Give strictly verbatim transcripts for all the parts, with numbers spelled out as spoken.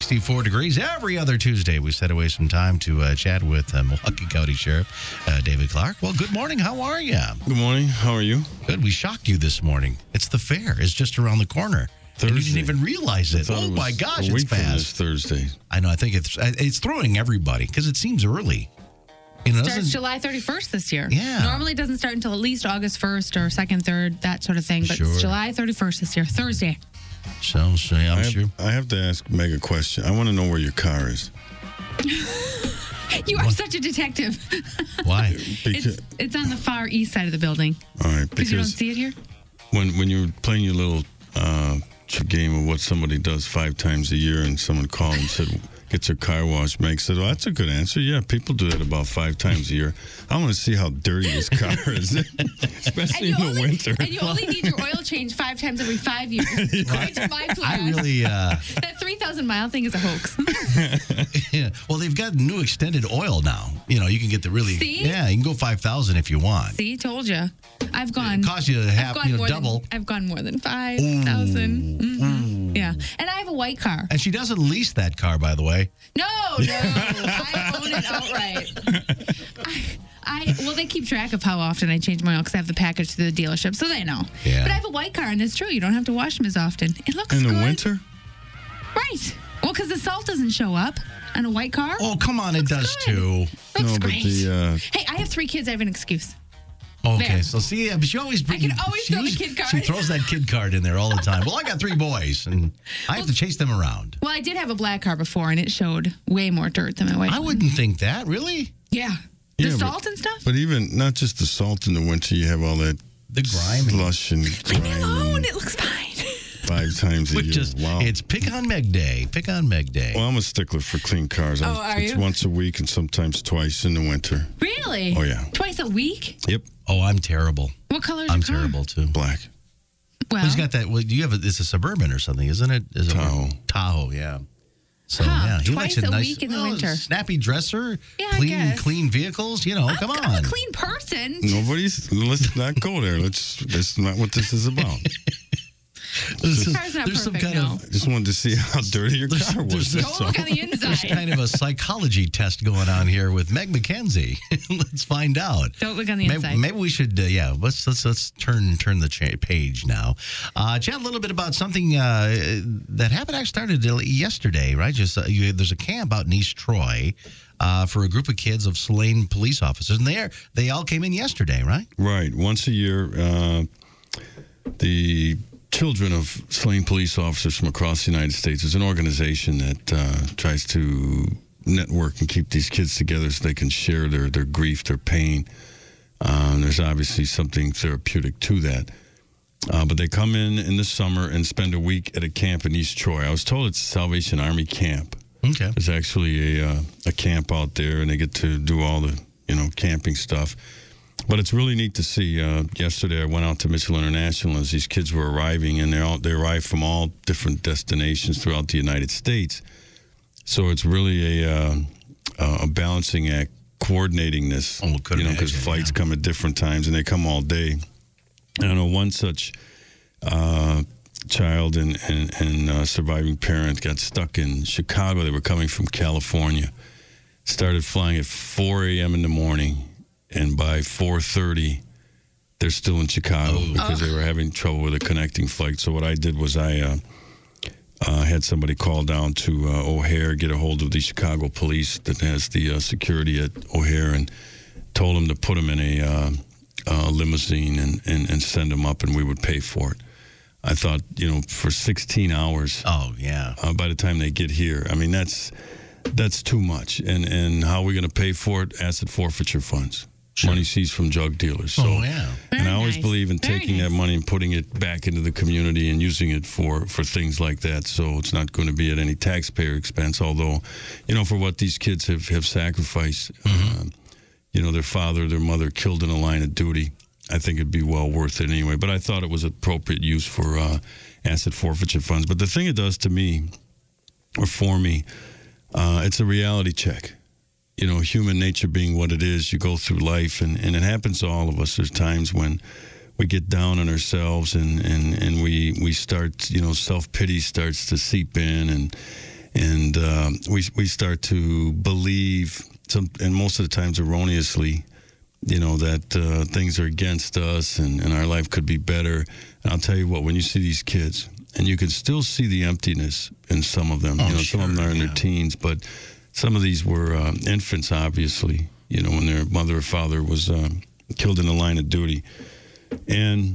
sixty-four degrees. Every other Tuesday, we set away some time to uh, chat with uh, Milwaukee County Sheriff uh, David Clark. Well, good morning. How are you? Good morning. How are you? Good. We shocked you this morning. It's the fair. It's just around the corner. Thursday. And you didn't even realize it. Oh, it my gosh, a it's week from fast. this Thursday. I know. I think it's it's throwing everybody because it seems early. You know, Starts doesn't- July thirty-first this year. Yeah. Normally it doesn't start until at least August first or second, third, that sort of thing. But Sure. it's July thirty-first this year, Thursday. So, so yeah, I'm I have, sure. I have to ask Meg a question. I want to know where your car is. You are such a detective. Why? Because, It's, it's on the far east side of the building. all right, Because you don't because see it here? when when you're playing your little uh, game of what somebody does five times a year, and someone called and said gets her car washed, Meg said, "Oh, that's a good answer. Yeah, people do that about five times a year. I want to see how dirty this car is, especially in the only, winter." and you only need your oil change five times every five years. According to my plan. I really. Uh, That three thousand mile thing is a hoax. yeah. Well, they've got new extended oil now. You know, you can get the really. See? Yeah, you can go five thousand if you want. See, told you. I've gone. It costs you I've half, gone you know, more double. Than, I've gone more than five thousand. Mm-hmm. Yeah, and I have a white car. And she doesn't lease that car, by the way. No, no, I own it outright. I, I well, they keep track of how often I change my oil because I have the package to the dealership, so they know. Yeah. But I have a white car, and it's true. You don't have to wash them as often. It looks In the good. winter? Right. Well, because the salt doesn't show up on a white car. Oh, come on, it does Looks good. too. Looks no, but great. the uh, Hey, I have three kids. I have an excuse. Okay, There. so see, yeah, but she always I can always she throw the always- kid card. She throws that kid card in there all the time. Well, I got three boys, and I have to chase them around. Well, I did have a black car before, and it showed way more dirt than my white. I one. wouldn't think that, really. Yeah. The Yeah, but- salt and stuff. but even not just the salt in the winter, you have all that The grime. and- slush and Leave me grime alone. and It looks fine. five times a Which year. just, Wow. it's Pick on Meg Day. Pick on Meg Day. Well, I'm a stickler for clean cars. Oh, I- are it's you? once a week and sometimes twice in the winter. Really? Oh, yeah. Twice a week? Yep, Oh, I'm terrible. What color is I'm your car? terrible, too. black. Well, He's got that. Well, you have a, it's a Suburban or something, isn't it? Is it Tahoe. Tahoe, yeah. So Huh, yeah, he twice likes a, a nice, week in the well, winter. snappy dresser, Yeah, I clean, guess. clean vehicles. You know, I'm, come on. I'm a clean person. Nobody's. Let's not go there. Let's. That's not what this is about. This is- Car's not there's some perfect, kind no. of I just wanted to see how dirty your There's- car was. there's- that's Don't look all. on the there's inside. kind of a psychology test going on here with Meg McKenzie. Let's find out. Don't look on the Maybe, inside. maybe we should, uh, yeah. Let's let's let's turn turn the cha- page now. Uh, chat a little bit about something uh, that happened. Actually, started yesterday, right? Just uh, you, there's a camp out in East Troy uh, for a group of kids of slain police officers, and they are, they all came in yesterday, right? Right. Once a year, uh, the Children of Slain Police Officers from across the United States is an organization that uh, tries to network and keep these kids together so they can share their, their grief, their pain. Uh, and there's obviously something therapeutic to that. Uh, but they come in in the summer and spend a week at a camp in East Troy. I was told it's a Salvation Army camp. Okay. There's actually a uh, a camp out there, and they get to do all the you know camping stuff. But it's really neat to see. Uh, yesterday, I went out to Mitchell International as these kids were arriving, and they all they arrived from all different destinations throughout the United States. So it's really a uh, a balancing act, coordinating this. Oh, could you know, because imagine, flights yeah. come at different times, and they come all day. I know one such uh, child and and, and uh, surviving parent got stuck in Chicago. They were coming from California. Started flying at four a.m. in the morning, and by four thirty, they're still in Chicago Oh. because they were having trouble with a connecting flight. So what I did was I uh, uh, had somebody call down to uh, O'Hare, get a hold of the Chicago police that has the uh, security at O'Hare, and told them to put them in a uh, uh, limousine and, and, and send them up, and we would pay for it. I thought, you know, for sixteen hours, Oh yeah. uh, by the time they get here, I mean, that's that's too much. And, and how are we going to pay for it? Asset forfeiture funds. Sure. Money seized from drug dealers. So, Oh yeah. and I Very always nice. believe in Very taking nice. that money and putting it back into the community and using it for, for things like that. So it's not going to be at any taxpayer expense. Although, you know, for what these kids have, have sacrificed, Mm-hmm. uh, you know, their father, their mother killed in a line of duty. I think it'd be well worth it anyway. But I thought it was appropriate use for uh, asset forfeiture funds. But the thing it does to me, or for me, uh, it's a reality check. You know, human nature being what it is, you go through life, and, and it happens to all of us. There's times when we get down on ourselves, and, and, and we we start, you know, self-pity starts to seep in, and and um, we we start to believe some, and most of the times erroneously, you know, that uh, things are against us and, and our life could be better. And I'll tell you what, when you see these kids, and you can still see the emptiness in some of them. Oh, you know, sure, some of them are in yeah. their teens, but some of these were uh, infants, obviously. You know, when their mother or father was um, killed in the line of duty, and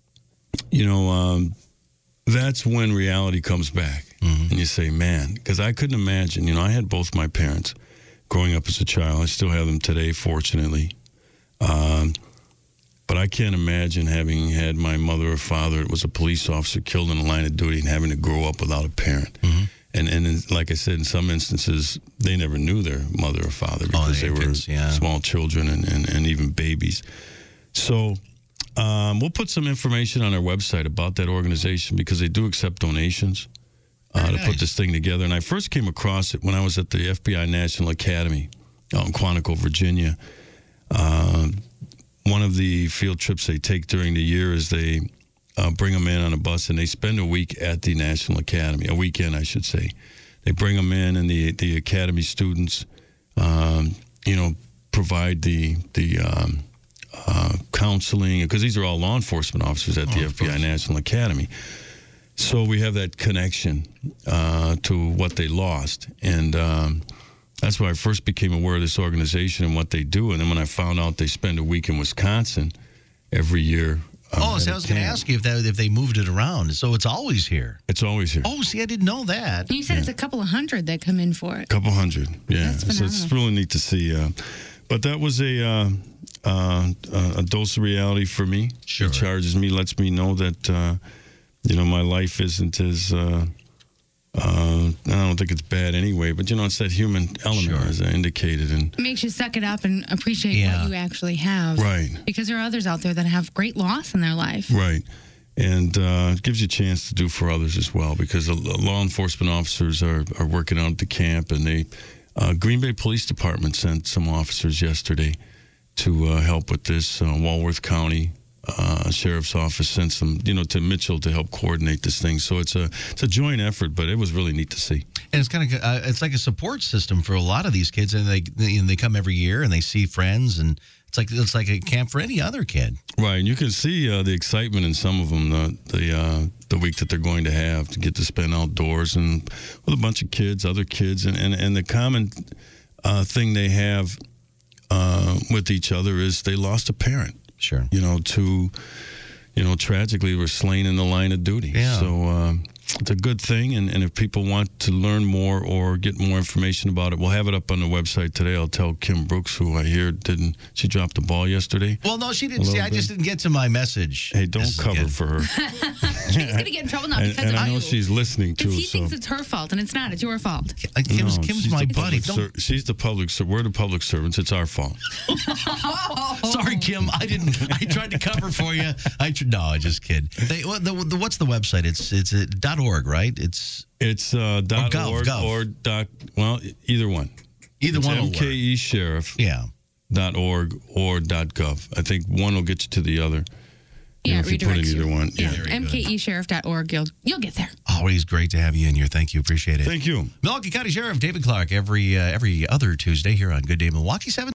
you know, um, that's when reality comes back, mm-hmm. and you say, "Man," because I couldn't imagine. You know, I had both my parents growing up as a child. I still have them today, fortunately. Um, But I can't imagine having had my mother or father that was a police officer killed in the line of duty and having to grow up without a parent. Mm-hmm. And and in, like I said, in some instances, they never knew their mother or father because oh, they infants, were yeah. small children and, and, and even babies. So um, we'll put some information on our website about that organization because they do accept donations uh, to nice. put this thing together. And I first came across it when I was at the F B I National Academy out in Quantico, Virginia. Uh, One of the field trips they take during the year is they uh, bring them in on a bus and they spend a week at the National Academy, a weekend, I should say. They bring them in and the the academy students, um, you know, provide the the um, uh, counseling because these are all law enforcement officers at the oh, F B I National Academy. So we have that connection uh, to what they lost, and um, that's why I first became aware of this organization and what they do. And then when I found out they spend a week in Wisconsin every year. Um, oh, so I was going to ask you if that if they moved it around. So it's always here. It's always here. Oh, see, I didn't know that. You said yeah. it's a couple of hundred that come in for it. A couple hundred, yeah. That's So it's really neat to see. Uh, but that was a uh, uh, a dose of reality for me. Sure. It charges me, lets me know that uh, you know my life isn't as. Uh, Uh, I don't think it's bad anyway, but, you know, it's that human element, sure. as I indicated. And it makes you suck it up and appreciate yeah. what you actually have. Right. Because there are others out there that have great loss in their life. Right. And uh, it gives you a chance to do for others as well, because the law enforcement officers are, are working out at the camp, and they uh, Green Bay Police Department sent some officers yesterday to uh, help with this. Uh, Walworth County Uh, Sheriff's Office sent some, you know, to Mitchell to help coordinate this thing. So it's a it's a joint effort, but it was really neat to see. And it's kind of uh, it's like a support system for a lot of these kids, and they they, they come every year and they see friends, and it's like it's like a camp for any other kid. Right, and you can see uh, the excitement in some of them the the uh, the week that they're going to have to get to spend outdoors and with a bunch of kids, other kids, and and, and the common uh, thing they have uh, with each other is they lost a parent. Sure. You know, to, you know, tragically were slain in the line of duty. Yeah. So um, it's a good thing. And, and if people want to learn more or get more information about it, we'll have it up on the website today. I'll tell Kim Brooks, who I hear didn't, she dropped the ball yesterday. Well, no, she didn't. See, I just didn't get to my message. Hey, don't cover again. for her. She's going to get in trouble now and because and of I know you. she's listening too. Because he so. thinks it's her fault, and it's not. It's your fault. Uh, Kim's, No, Kim's she's my the buddy. public ser- she's the public. ser- We're the public servants. It's our fault. Sorry, Kim. I didn't. I tried to cover for you. I tr- no, I just kid. They, what, the, the, what's the website? It's it's uh, dot .org, right? It's It's uh, dot Gov, org Gov. or dot. Well, either one. either It's one. will M K E work. Sheriff. Yeah. dot org or dot gov. I think one will get you to the other. You Yeah, know, if you put in redirects either you. one. Yeah, Very M K E sheriff dot org. You'll, you'll get there. Always great to have you in here. Thank you. Appreciate it. Thank you. Milwaukee County Sheriff David Clark every uh, every other Tuesday here on Good Day Milwaukee. seven